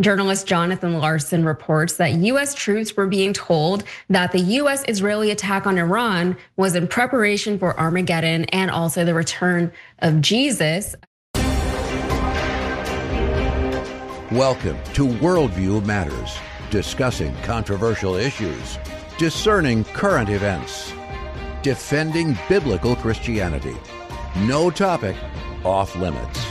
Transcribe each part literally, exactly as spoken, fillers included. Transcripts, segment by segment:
Journalist Jonathan Larson reports that U S troops were being told that the U S Israeli attack on Iran was in preparation for Armageddon and also the return of Jesus. Welcome to Worldview Matters, discussing controversial issues, discerning current events, defending biblical Christianity. No topic off limits.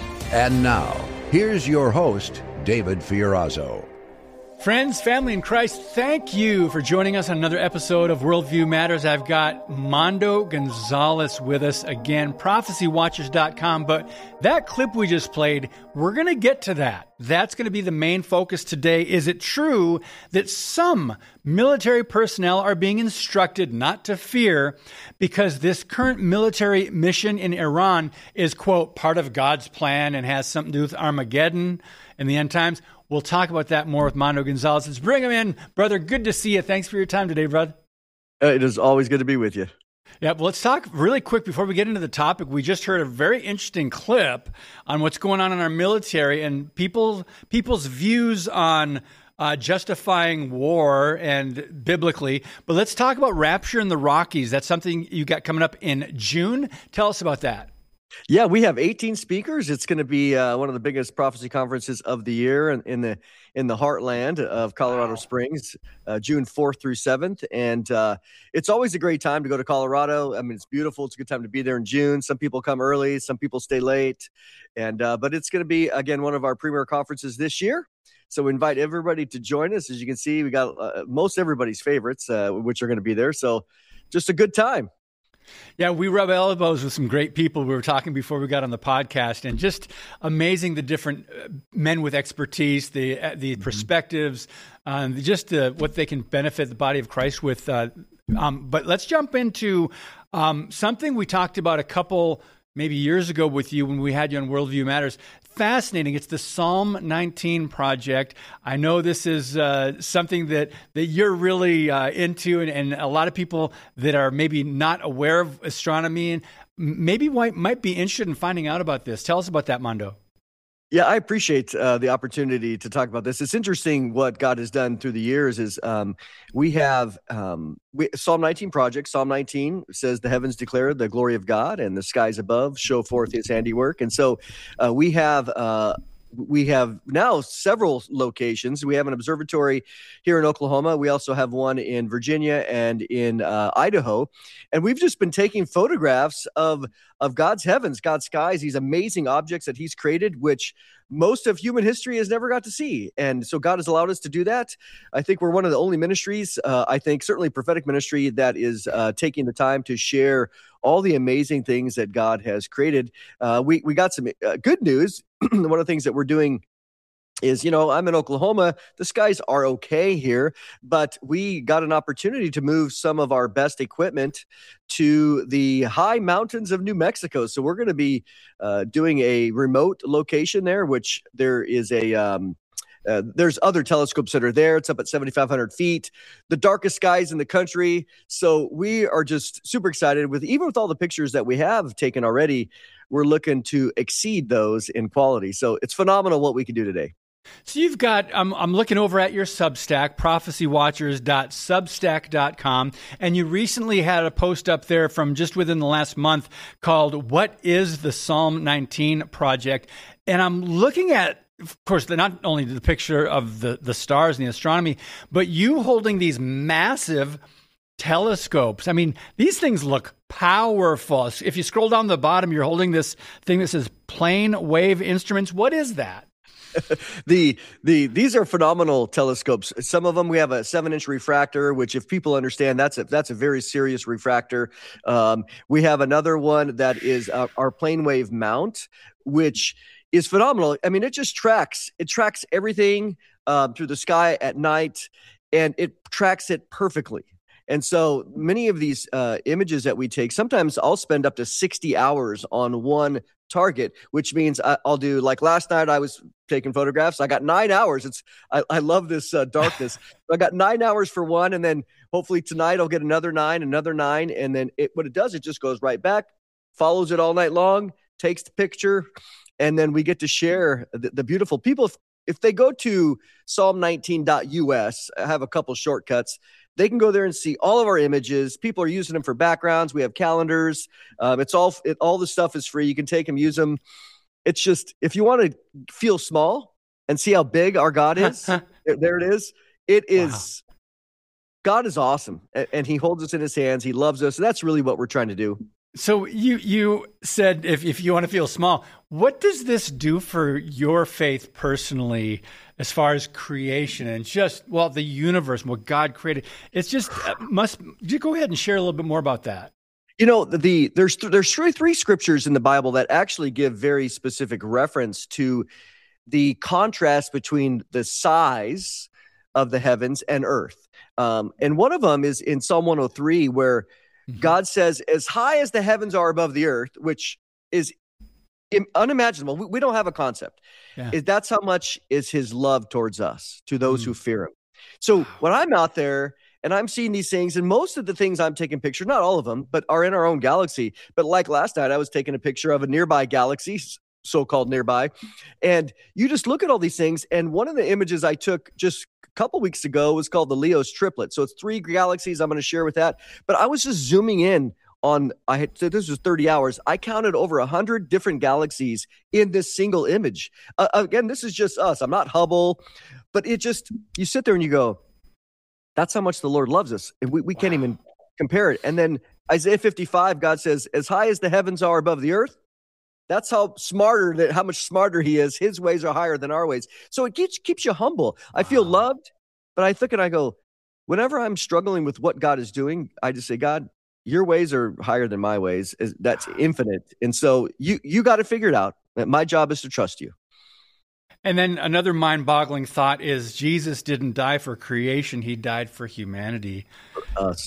And now, here's your host, David Fiorazo. Friends, family in Christ, thank you for joining us on another episode of Worldview Matters. I've got Mando Gonzalez with us again, prophecy watchers dot com. But that clip we just played, we're going to get to that. That's going to be the main focus today. Is it true that some military personnel are being instructed not to fear because this current military mission in Iran is, quote, part of God's plan and has something to do with Armageddon in the end times? We'll talk about that more with Mando Gonzalez. Let's bring him in. Brother, good to see you. Thanks for your time today, brother. Uh, it is always good to be with you. Yeah, well, let's talk really quick before we get into the topic. We just heard a very interesting clip on what's going on in our military and people, people's views on uh, justifying war and biblically. But let's talk about Rapture in the Rockies. That's something you got coming up in June. Tell us about that. Yeah, we have eighteen speakers. It's going to be uh, one of the biggest prophecy conferences of the year in, in the in the heartland of Colorado wow. Springs, uh, June fourth through seventh. And uh, it's always a great time to go to Colorado. I mean, it's beautiful. It's a good time to be there in June. Some people come early, some people stay late. And uh, but it's going to be, again, one of our premier conferences this year. So we invite everybody to join us. As you can see, we got uh, most everybody's favorites, uh, which are going to be there. So just a good time. Yeah, we rub elbows with some great people. We were talking before we got on the podcast, and just amazing the different men with expertise, the the mm-hmm. perspectives, um, just uh, what they can benefit the body of Christ with. Uh, um, but let's jump into um, something we talked about a couple maybe years ago with you when we had you on Worldview Matters. Fascinating. It's the Psalm nineteen Project. I know this is uh, something that, that you're really uh, into, and, and a lot of people that are maybe not aware of astronomy and maybe might, might be interested in finding out about this. Tell us about that, Mando. Yeah, I appreciate uh, the opportunity to talk about this. It's interesting what God has done through the years is um, we have um, we, Psalm nineteen Project. Psalm nineteen says the heavens declare the glory of God and the skies above show forth his handiwork. And so uh, we have uh, we have now several locations. We have an observatory here in Oklahoma. We also have one in Virginia and in uh, Idaho. And we've just been taking photographs of of God's heavens, God's skies, these amazing objects that he's created, which most of human history has never got to see. And so God has allowed us to do that. I think we're one of the only ministries, uh, I think certainly prophetic ministry, that is uh, taking the time to share all the amazing things that God has created. Uh, we, we got some uh, good news. One of the things that we're doing is, you know, I'm in Oklahoma. The skies are okay here, but we got an opportunity to move some of our best equipment to the high mountains of New Mexico. So we're going to be uh, doing a remote location there, which there is a um, uh, there's other telescopes that are there. It's up at seventy-five hundred feet, the darkest skies in the country. So we are just super excited with, even with all the pictures that we have taken already, we're looking to exceed those in quality. So it's phenomenal what we can do today. So you've got, I'm, I'm looking over at your Substack, prophecy watchers dot substack dot com, and you recently had a post up there from just within the last month called What is the Psalm nineteen Project? And I'm looking at, of course, the, not only the picture of the, the stars and the astronomy, but you holding these massive telescopes. I mean, these things look powerful. If you scroll down the bottom, you're holding this thing that says Plane Wave Instruments. What is that? the the these are phenomenal telescopes. Some of them we have a seven inch refractor, which if people understand, that's a that's a very serious refractor. Um, we have another one that is uh, our plane wave mount, which is phenomenal. I mean, it just tracks it tracks everything um, through the sky at night, and it tracks it perfectly. And so many of these uh, images that we take, sometimes I'll spend up to sixty hours on one target, which means I, I'll do, like last night I was taking photographs. I got nine hours. It's I, I love this uh, darkness. I got nine hours for one, and then hopefully tonight I'll get another nine, another nine, and then it, what it does, it just goes right back, follows it all night long, takes the picture, and then we get to share the, the beautiful people. if they go to psalm nineteen dot U S, I have a couple shortcuts. They can go there and see all of our images. People are using them for backgrounds. We have calendars. Um, it's all it, all the stuff is free. You can take them, use them. It's just, if you want to feel small and see how big our God is, there, there it is. It is, wow. God is awesome, and, and he holds us in his hands. He loves us. And that's really what we're trying to do. So you you said if, if you want to feel small, what does this do for your faith personally as far as creation and just, well, the universe, what God created? It's just, must, you go ahead and share a little bit more about that. You know, the there's there's three, three scriptures in the Bible that actually give very specific reference to the contrast between the size of the heavens and earth. Um, and one of them is in Psalm one oh three, where mm-hmm. God says, as high as the heavens are above the earth, which is unimaginable. We, we don't have a concept. Yeah. Is that's how much is his love towards us, to those mm. who fear him. So wow. when I'm out there and I'm seeing these things, and most of the things I'm taking pictures, not all of them, but are in our own galaxy. But like last night, I was taking a picture of a nearby galaxy, so-called nearby. And you just look at all these things. And one of the images I took just a couple weeks ago was called the Leo's triplet. So it's three galaxies I'm going to share with that. But I was just zooming in on, I had, so this was thirty hours. I counted over a hundred different galaxies in this single image. Uh, again, this is just us. I'm not Hubble, but it just, you sit there and you go, that's how much the Lord loves us. We, we wow. can't even compare it. And then Isaiah fifty-five, God says, as high as the heavens are above the earth, that's how smarter, that how much smarter he is. His ways are higher than our ways. So it keeps, keeps you humble. Wow. I feel loved, but I think and I go, whenever I'm struggling with what God is doing, I just say, God, your ways are higher than my ways. That's infinite. And so you, you got to figure it out. My job is to trust you. And then another mind-boggling thought is Jesus didn't die for creation. He died for humanity. For us.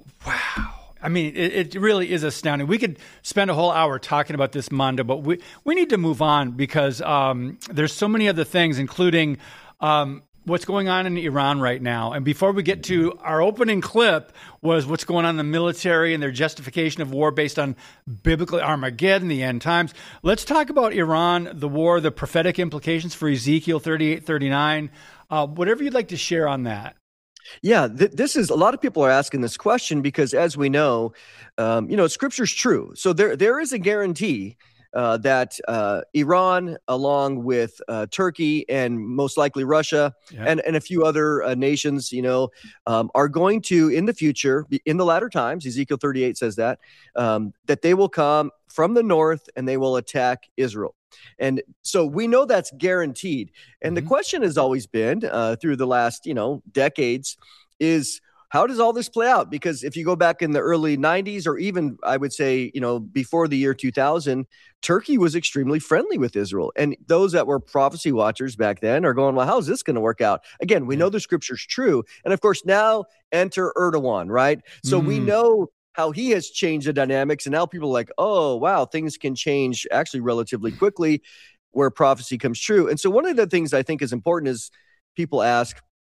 Wow. I mean, it, it really is astounding. We could spend a whole hour talking about this, Mando, but we, we need to move on because um, there's so many other things, including um, what's going on in Iran right now. And before we get to our opening clip was what's going on in the military and their justification of war based on biblical Armageddon, the end times. Let's talk about Iran, the war, the prophetic implications for Ezekiel thirty-eight, thirty-nine, uh, whatever you'd like to share on that. Yeah, th- this is, a lot of people are asking this question because as we know, um, you know, scripture's true. So there there is a guarantee Uh, that uh, Iran, along with uh, Turkey and most likely Russia yeah. and, and a few other uh, nations, you know, um, are going to, in the future, in the latter times, Ezekiel thirty-eight says that, um, that they will come from the north and they will attack Israel. And so we know that's guaranteed. And mm-hmm. the question has always been uh, through the last, you know, decades is, how does all this play out? Because if you go back in the early nineties, or even I would say, you know, before the year two thousand, Turkey was extremely friendly with Israel. And those that were prophecy watchers back then are going, well, how's this going to work out? Again, we know the scripture's true. And of course, now enter Erdogan, right? So mm. we know how he has changed the dynamics. And now people are like, oh, wow, things can change actually relatively quickly where prophecy comes true. And so one of the things I think is important is people ask,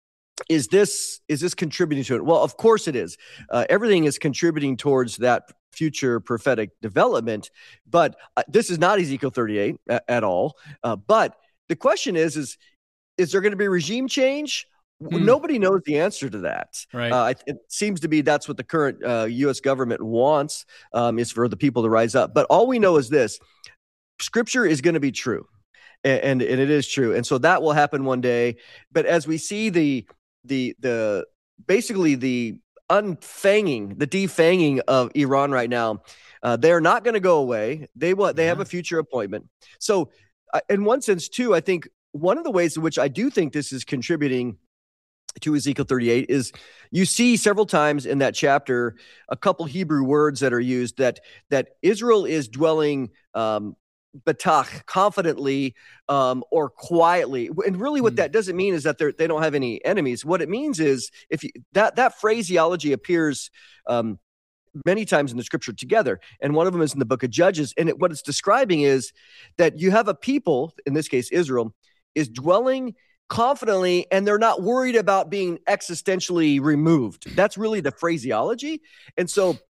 Is this is this contributing to it? Well, of course it is. Uh, everything is contributing towards that future prophetic development. But uh, this is not Ezekiel thirty-eight a- at all. Uh, but the question is, is is there going to be regime change? Hmm. Nobody knows the answer to that. Right. Uh, it seems to be that's what the current uh, U S government wants, um, is for the people to rise up. But all we know is this: Scripture is going to be true, and, and and it is true, and so that will happen one day. But as we see the the the basically the unfanging, the defanging of Iran right now, uh, they're not going to go away. They will. They yeah. have a future appointment. So, uh, in one sense, too, I think one of the ways in which I do think this is contributing to Ezekiel thirty-eight is you see several times in that chapter a couple Hebrew words that are used that that Israel is dwelling Um, batach, confidently, um, or quietly. And really what mm. that doesn't mean is that they they don't have any enemies. What it means is if you, that, that phraseology appears um, many times in the scripture together. And one of them is in the book of Judges. And it, what it's describing is that you have a people, in this case, Israel, is dwelling confidently, and they're not worried about being existentially removed. That's really the phraseology. And so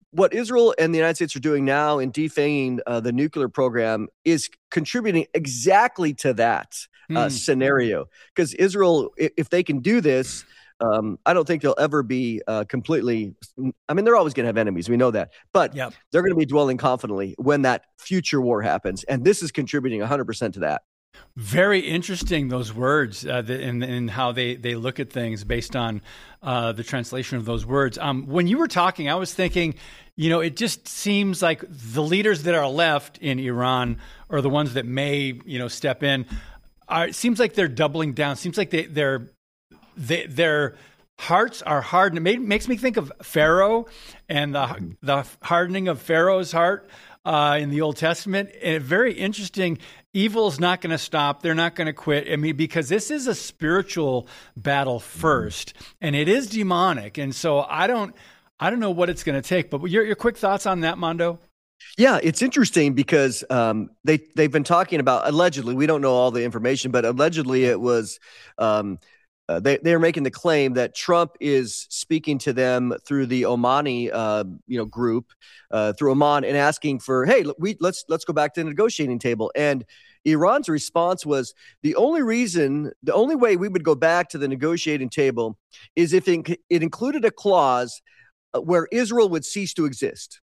what Israel and the United States are doing now in defanging uh, the nuclear program is contributing exactly to that uh, mm. scenario. Because Israel, if, if they can do this, um, I don't think they'll ever be uh, completely. I mean, they're always going to have enemies. We know that, but yep. they're going to be dwelling confidently when that future war happens, and this is contributing one hundred percent to that. Very interesting, those words uh, and, and how they, they look at things based on uh, the translation of those words. Um, when you were talking, I was thinking, you know, it just seems like the leaders that are left in Iran or the ones that may, you know, step in, are, it seems like they're doubling down. It seems like they, they're, they, their hearts are hardened. It makes me think of Pharaoh and the, the hardening of Pharaoh's heart uh, in the Old Testament. And very interesting. Evil's not going to stop. They're not going to quit. I mean, because this is a spiritual battle first, and it is demonic. And so I don't, I don't know what it's going to take. But your your quick thoughts on that, Mondo? Yeah, it's interesting because um, they they've been talking about allegedly. We don't know all the information, but allegedly it was. Um, Uh, they they are making the claim that Trump is speaking to them through the Omani uh, you know group uh, through Oman and asking for, hey, we let's let's go back to the negotiating table. And Iran's response was, the only reason, the only way we would go back to the negotiating table is if it, it included a clause where Israel would cease to exist.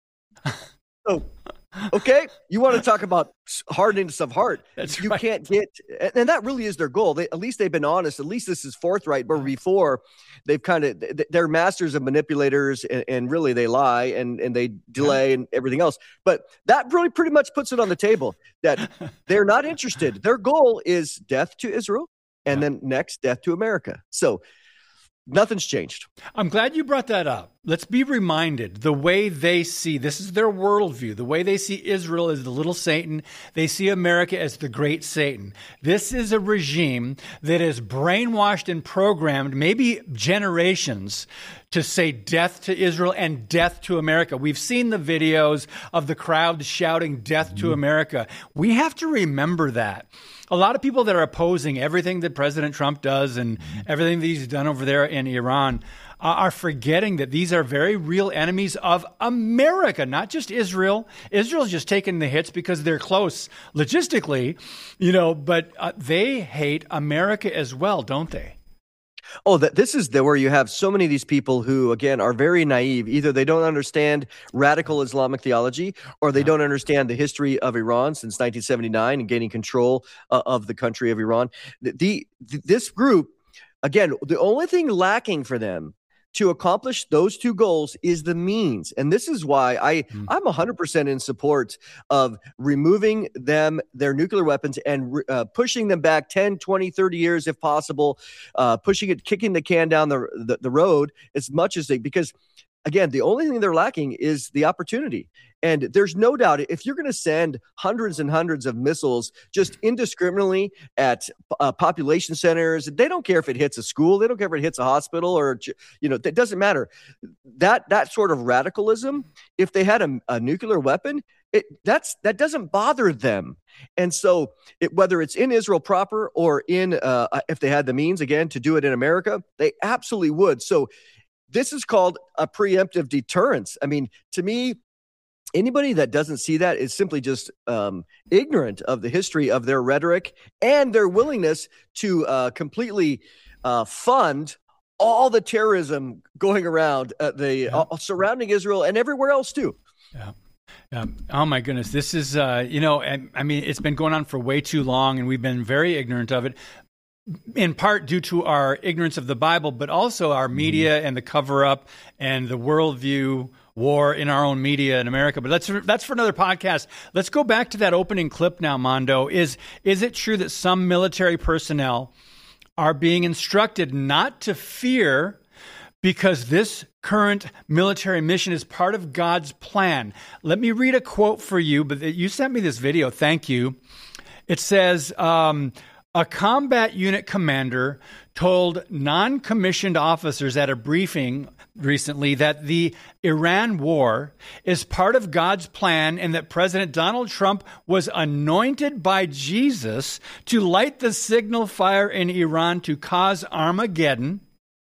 So, okay, you want to talk about hardness of heart? That's you right. can't get, and that really is their goal. They, at least they've been honest. At least this is forthright. But before, they've kind of they're masters of manipulators, and, and really they lie and and they delay and everything else. But that really pretty much puts it on the table that they're not interested. Their goal is death to Israel, and yeah. then next death to America. So nothing's changed. I'm glad you brought that up. Let's be reminded the way they see, this is their worldview, the way they see Israel as the little Satan, they see America as the great Satan. This is a regime that is brainwashed and programmed, maybe generations, to say death to Israel and death to America. We've seen the videos of the crowd shouting death mm-hmm. to America. We have to remember that. A lot of people that are opposing everything that President Trump does and everything that he's done over there in Iran uh, are forgetting that these are very real enemies of America, not just Israel. Israel's just taking the hits because they're close logistically, you know, but uh, they hate America as well, don't they? Oh, that this is the, where you have so many of these people who, again, are very naive. Either they don't understand radical Islamic theology, or they don't understand the history of Iran since nineteen seventy-nine and gaining control uh, of the country of Iran. The, the this group, again, the only thing lacking for them to accomplish those two goals is the means. And this is why I, mm. I'm one hundred percent in support of removing them, their nuclear weapons, and uh, pushing them back ten, twenty, thirty years if possible, uh, pushing it, kicking the can down the, the, the road as much as they, because again, the only thing they're lacking is the opportunity. And there's no doubt if you're going to send hundreds and hundreds of missiles just indiscriminately at uh, population centers, they don't care if it hits a school, they don't care if it hits a hospital, or, you know, it doesn't matter. That that sort of radicalism, if they had a, a nuclear weapon, it that's that doesn't bother them. And so it, whether it's in Israel proper or in uh, if they had the means, again, to do it in America, they absolutely would. So this is called a preemptive deterrence. I mean, to me, anybody that doesn't see that is simply just um, ignorant of the history of their rhetoric and their willingness to uh, completely uh, fund all the terrorism going around uh, the yeah. uh, surrounding Israel and everywhere else too. Yeah. Um, oh my goodness. This is, uh, you know, I, I mean, it's been going on for way too long and we've been very ignorant of it. In part due to our ignorance of the Bible, but also our media and the cover-up and the worldview war in our own media in America. But that's that's for another podcast. Let's go back to that opening clip now, Mondo. Is is it true that some military personnel are being instructed not to fear because this current military mission is part of God's plan? Let me read a quote for you, but you sent me this video. Thank you. It says, um, a combat unit commander told non-commissioned officers at a briefing recently that the Iran war is part of God's plan and that President Donald Trump was anointed by Jesus to light the signal fire in Iran to cause Armageddon.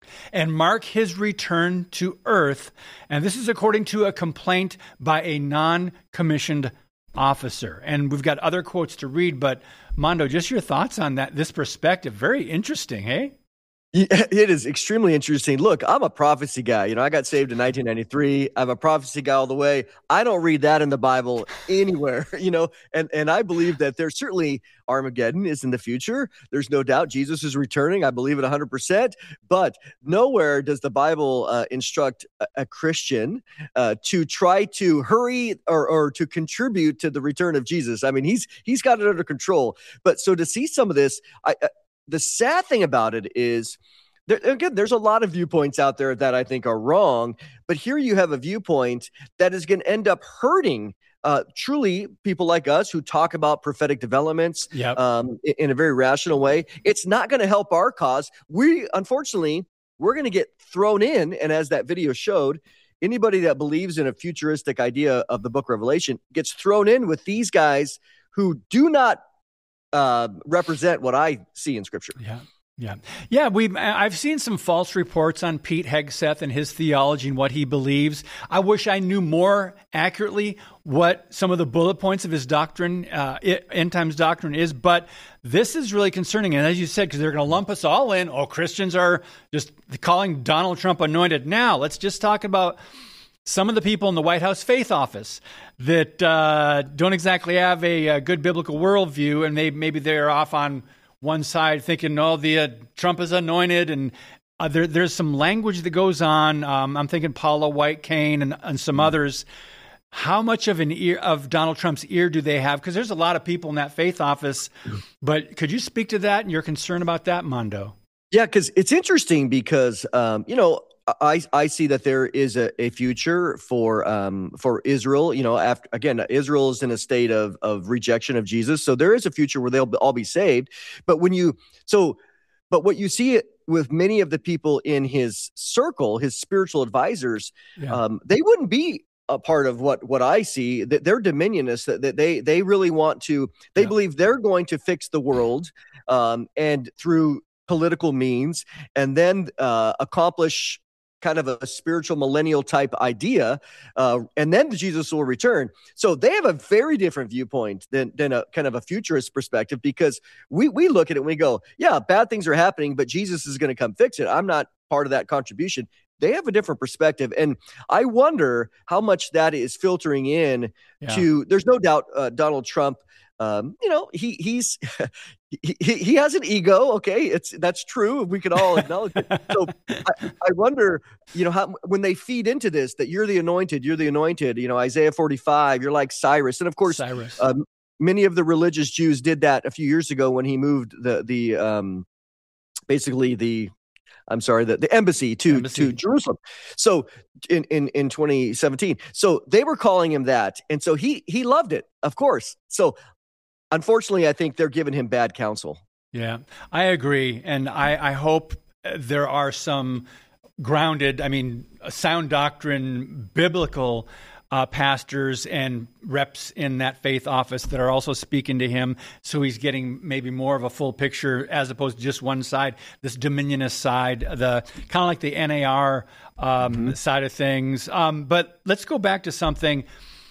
and mark his return to earth. And this is according to a complaint by a non-commissioned officer. And we've got other quotes to read, but Mondo, just your thoughts on that, this perspective. Very interesting, hey? Yeah, it is extremely interesting. Look, I'm a prophecy guy. You know, I got saved in nineteen ninety-three. I'm a prophecy guy all the way. I don't read that in the Bible anywhere, you know, and, and I believe that there's certainly Armageddon is in the future. There's no doubt Jesus is returning. I believe it one hundred percent. But nowhere does the Bible uh, instruct a, a Christian uh, to try to hurry or, or to contribute to the return of Jesus. I mean, he's he's got it under control. But so to see some of this, I, I the sad thing about it is, there, again, there's a lot of viewpoints out there that I think are wrong, but here you have a viewpoint that is going to end up hurting uh, truly people like us who talk about prophetic developments yep. um, in, in a very rational way. It's not going to help our cause. We, unfortunately, we're going to get thrown in, and as that video showed, anybody that believes in a futuristic idea of the book of Revelation gets thrown in with these guys who do not Uh, represent what I see in Scripture. Yeah, yeah, yeah. We I've seen some false reports on Pete Hegseth and his theology and what he believes. I wish I knew more accurately what some of the bullet points of his doctrine, uh, end times doctrine, is. But this is really concerning, and as you said, because they're going to lump us all in. Oh, Christians are just calling Donald Trump anointed. Now, let's just talk about some of the people in the White House faith office that uh, don't exactly have a, a good biblical worldview, and they maybe they're off on one side thinking, "No, the uh, Trump is anointed," and uh, there, there's some language that goes on. Um, I'm thinking Paula White Cain and, and some others. How much of an ear of Donald Trump's ear do they have? Because there's a lot of people in that faith office. But could you speak to that and your concern about that, Mondo? Yeah, because it's interesting because um, you know. I, I see that there is a, a future for um, for Israel. You know, after again, Israel is in a state of of rejection of Jesus, so there is a future where they'll all be saved. But when you so, but what you see with many of the people in his circle, his spiritual advisors, yeah. um, they wouldn't be a part of what what I see. That they're dominionists. That, that they they really want to. They yeah. believe they're going to fix the world, um, and through political means, and then uh, accomplish kind of a spiritual millennial type idea, uh, and then Jesus will return. So they have a very different viewpoint than than a kind of a futurist perspective, because we we look at it and we go, yeah, bad things are happening, but Jesus is going to come fix it. I'm not part of that contribution. They have a different perspective, and I wonder how much that is filtering in yeah. to. There's no doubt uh, Donald Trump. Um, you know, he he's he, he has an ego. Okay, it's that's true. We can all acknowledge it. So I, I wonder, you know, how when they feed into this that you're the anointed, you're the anointed. You know, Isaiah forty-five, you're like Cyrus, and of course, Cyrus. Um, many of the religious Jews did that a few years ago when he moved the the um, basically the. I'm sorry, the, the embassy to embassy. to Jerusalem. So in, in, in twenty seventeen, so they were calling him that. And so he, he loved it, of course. So unfortunately, I think they're giving him bad counsel. Yeah, I agree. And I, I hope there are some grounded, I mean, sound doctrine, biblical Uh, pastors and reps in that faith office that are also speaking to him, so he's getting maybe more of a full picture as opposed to just one side, this dominionist side, the kind of like the N A R um, mm-hmm. side of things. Um, but let's go back to something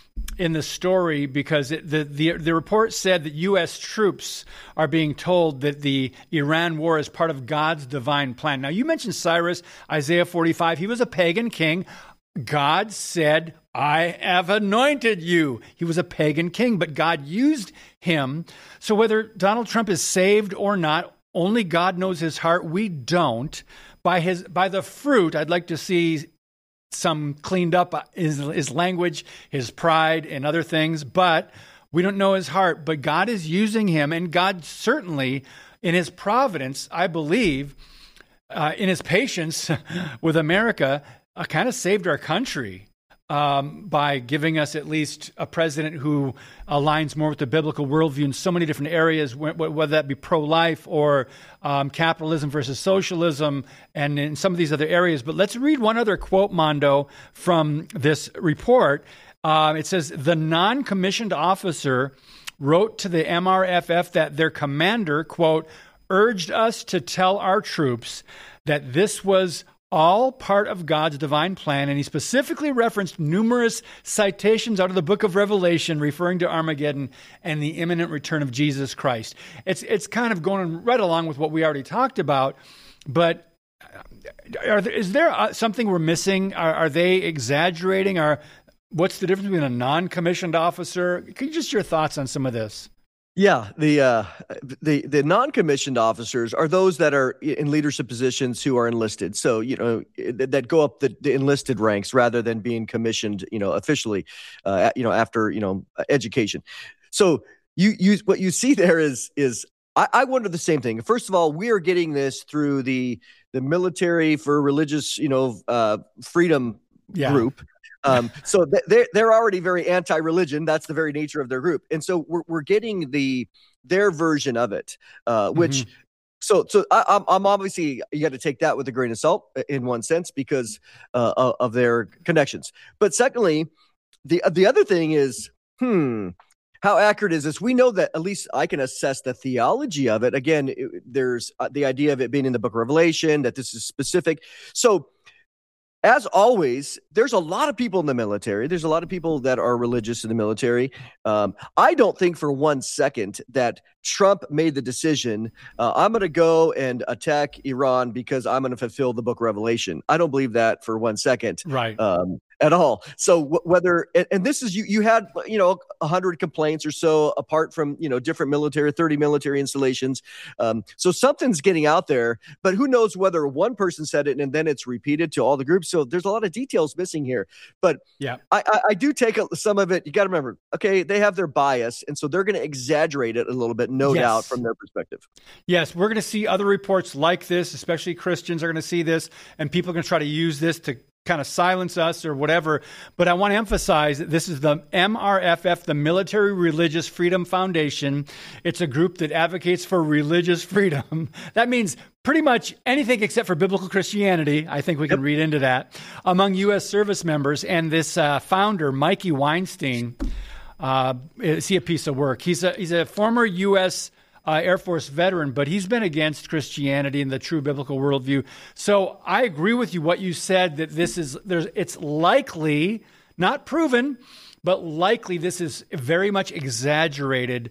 in the story, because it, the, the the report said that U S troops are being told that the Iran war is part of God's divine plan. Now, you mentioned Cyrus, Isaiah forty-five. He was a pagan king. God said, I have anointed you. He was a pagan king, but God used him. So whether Donald Trump is saved or not, only God knows his heart. We don't. By his by the fruit, I'd like to see some cleaned up his, his language, his pride, and other things. But we don't know his heart. But God is using him, and God certainly, in his providence, I believe, uh, in his patience with America, uh, kind of saved our country. Um, by giving us at least a president who aligns more with the biblical worldview in so many different areas, whether that be pro-life or um, capitalism versus socialism, and in some of these other areas. But let's read one other quote, Mondo, from this report. Uh, it says, the non-commissioned officer wrote to the M R F F that their commander, quote, urged us to tell our troops that this was all part of God's divine plan, and he specifically referenced numerous citations out of the book of Revelation referring to Armageddon and the imminent return of Jesus Christ. It's it's kind of going right along with what we already talked about, but are there, is there something we're missing? Are, are they exaggerating? Are what's the difference between a non-commissioned officer? Can you just your thoughts on some of this? Yeah, the uh, the the non-commissioned officers are those that are in leadership positions who are enlisted. So you know that go up the, the enlisted ranks rather than being commissioned, you know, officially, uh, you know, after you know education. So you you what you see there is is I, I wonder the same thing. First of all, we are getting this through the the Military for Religious, you know, uh, Freedom yeah. group. Um, so th- they're, they're already very anti-religion. That's the very nature of their group. And so we're, we're getting the, their version of it, uh, which, mm-hmm. so, so I, I'm, I'm obviously, you got to take that with a grain of salt in one sense because, uh, of their connections. But secondly, the, the other thing is, Hmm, how accurate is this? We know that at least I can assess the theology of it. Again, it, there's uh, the idea of it being in the book of Revelation, that this is specific. So, as always, there's a lot of people in the military. There's a lot of people that are religious in the military. Um, I don't think for one second that Trump made the decision, uh, I'm going to go and attack Iran because I'm going to fulfill the book of Revelation. I don't believe that for one second. Right. Um, at all. So w- whether, and, and this is, you, you had, you know, a hundred complaints or so apart from, you know, different military, thirty military installations. Um, so something's getting out there, but who knows whether one person said it and then it's repeated to all the groups. So there's a lot of details missing here, but yeah, I, I, I do take a, some of it. You got to remember, okay, they have their bias. And so they're going to exaggerate it a little bit, no yes. doubt from their perspective. Yes. We're going to see other reports like this, especially Christians are going to see this and people are going to try to use this to kind of silence us or whatever. But I want to emphasize that this is the M R F F, the Military Religious Freedom Foundation. It's a group that advocates for religious freedom. That means pretty much anything except for biblical Christianity. I think we can yep. read into that among U S service members. And this uh, founder, Mikey Weinstein, uh, is he a piece of work? He's a, he's a former U S Uh, Air Force veteran, but he's been against Christianity and the true biblical worldview. So I agree with you what you said, that this is, there's, it's likely, not proven, but likely this is very much exaggerated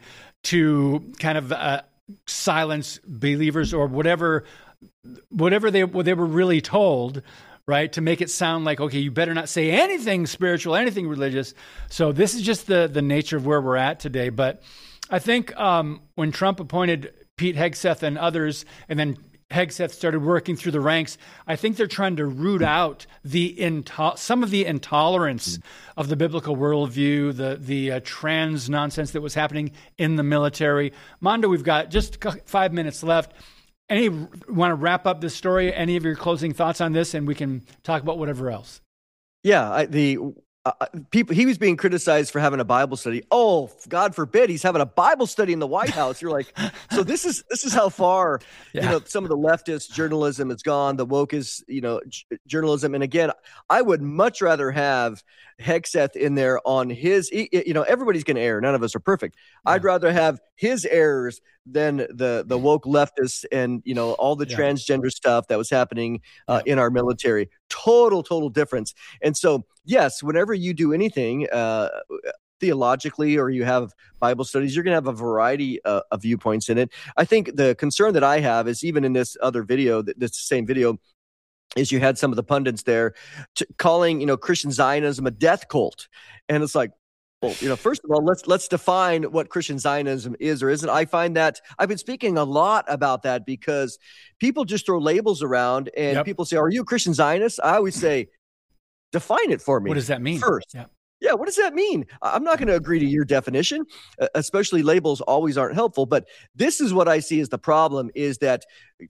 to kind of uh, silence believers or whatever, whatever they, what they were really told, right? To make it sound like, okay, you better not say anything spiritual, anything religious. So this is just the, the nature of where we're at today. But I think um, when Trump appointed Pete Hegseth and others, and then Hegseth started working through the ranks, I think they're trying to root out the into- some of the intolerance of the biblical worldview, the the uh, trans nonsense that was happening in the military. Mondo, we've got just five minutes left. Any want to wrap up this story? Any of your closing thoughts on this, and we can talk about whatever else. Yeah, I, the. Uh, people, he was being criticized for having a Bible study. Oh, God forbid, he's having a Bible study in the White House. You're like, so this is this is how far yeah. you know some of the leftist journalism has gone. The woke is you know j- journalism, and again, I would much rather have Hegseth in there on his. You know, everybody's going to err. None of us are perfect. Yeah. I'd rather have his errors than the the woke leftists and you know all the yeah. transgender stuff that was happening uh, yeah. in our military. Total, total difference. And so, yes, whenever you do anything uh, theologically or you have Bible studies, you're going to have a variety uh, of viewpoints in it. I think the concern that I have is even in this other video, this same video, is you had some of the pundits there t- calling, you know, Christian Zionism a death cult. And it's like, well, you know, first of all, let's let's define what Christian Zionism is or isn't. I find that I've been speaking a lot about that because people just throw labels around and yep. people say, are you a Christian Zionist? I always say, define it for me. What does that mean? First. Yeah. Yeah, what does that mean? I'm not going to agree to your definition, especially labels always aren't helpful. But this is what I see as the problem is that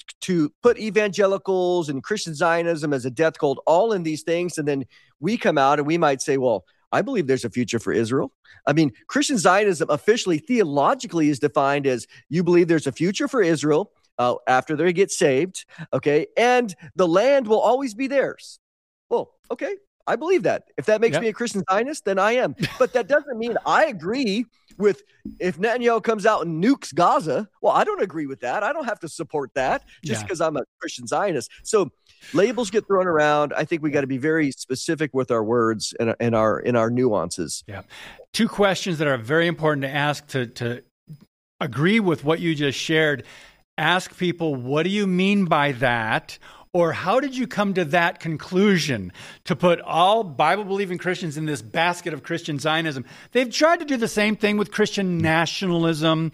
to put evangelicals and Christian Zionism as a death cult all in these things, and then we come out and we might say, well, I believe there's a future for Israel. I mean, Christian Zionism officially, theologically is defined as you believe there's a future for Israel uh, after they get saved, okay? And the land will always be theirs. Well, okay. I believe that. If that makes yep. me a Christian Zionist, then I am. But that doesn't mean I agree with if Netanyahu comes out and nukes Gaza. Well, I don't agree with that. I don't have to support that just because yeah. I'm a Christian Zionist. So labels get thrown around. I think we got to be very specific with our words and, and our in our nuances. Yeah. Two questions that are very important to ask to, to agree with what you just shared. Ask people, what do you mean by that? Or how did you come to that conclusion to put all Bible-believing Christians in this basket of Christian Zionism? They've tried to do the same thing with Christian nationalism.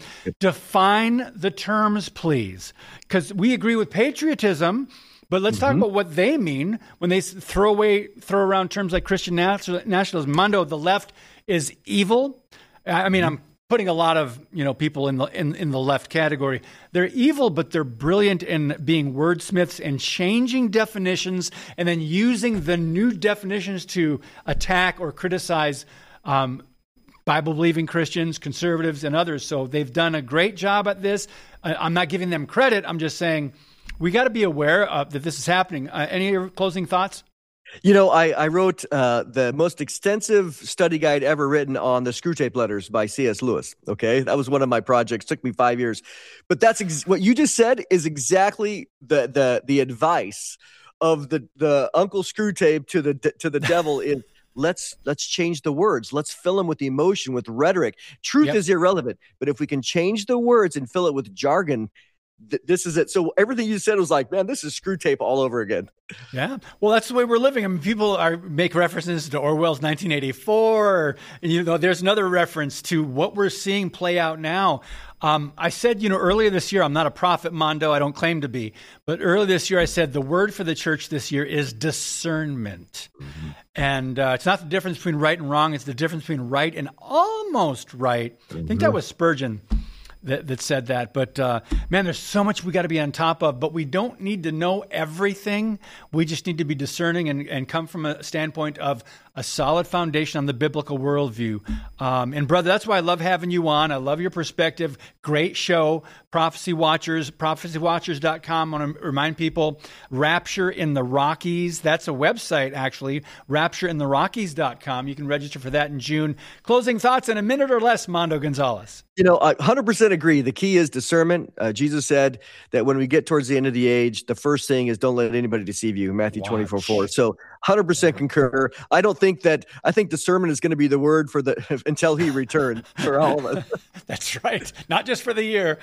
Define the terms, please. Because we agree with patriotism, but let's mm-hmm. talk about what they mean when they throw away, throw around terms like Christian nationalism. Mondo, the left is evil. I mean, I'm putting a lot of, you know, people in the in, in the left category. They're evil, but they're brilliant in being wordsmiths and changing definitions and then using the new definitions to attack or criticize um, Bible-believing Christians, conservatives, and others. So they've done a great job at this. I, I'm not giving them credit. I'm just saying we got to be aware of that this is happening. Uh, any closing thoughts? You know, I, I wrote uh, the most extensive study guide ever written on the Screwtape Letters by C S Lewis. Okay, that was one of my projects. Took me five years, but that's ex- what you just said is exactly the the the advice of the the Uncle Screwtape to the to the devil is let's let's change the words. Let's fill them with emotion, with rhetoric. Truth yep. is irrelevant, but if we can change the words and fill it with jargon, this is it. So everything you said was like, man, this is Screwtape all over again. Yeah. Well, that's the way we're living. I mean, people are make references to Orwell's nineteen eighty-four. And, you know, there's another reference to what we're seeing play out now. Um, I said, you know, earlier this year, I'm not a prophet, Mondo. I don't claim to be. But earlier this year, I said the word for the church this year is discernment. Mm-hmm. And uh, it's not the difference between right and wrong. It's the difference between right and almost right. Mm-hmm. I think that was Spurgeon that, that said that. But uh, man, there's so much we got to be on top of, but we don't need to know everything. We just need to be discerning and, and come from a standpoint of a solid foundation on the biblical worldview. Um, and brother, that's why I love having you on. I love your perspective. Great show. Prophecy Watchers, prophecy watchers dot com. I want to remind people, Rapture in the Rockies. That's a website, actually, rapture in the rockies dot com. You can register for that in June. Closing thoughts in a minute or less, Mondo Gonzalez. You know, I one hundred percent agree. The key is discernment. Uh, Jesus said that when we get towards the end of the age, the first thing is don't let anybody deceive you, Matthew twenty-four four. So one hundred percent concur. I don't think that, I think discernment is going to be the word for the, until he returns for all of us. That's right. Not just for the year.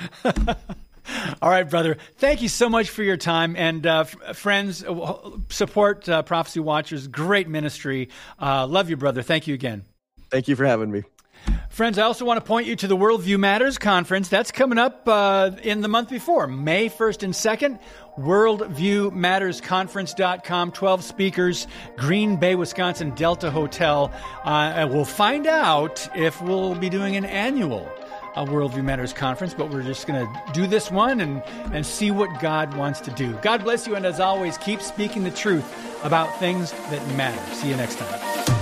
All right, brother. Thank you so much for your time. And uh, f- friends, uh, support uh, Prophecy Watchers. Great ministry. Uh, love you, brother. Thank you again. Thank you for having me. Friends, I also want to point you to the Worldview Matters Conference. That's coming up uh, in the month before, May first and second. worldview matters conference dot com, twelve speakers, Green Bay, Wisconsin, Delta Hotel. Uh, and we'll find out if we'll be doing an annual uh, Worldview Matters Conference, but we're just going to do this one and, and see what God wants to do. God bless you, and as always, keep speaking the truth about things that matter. See you next time.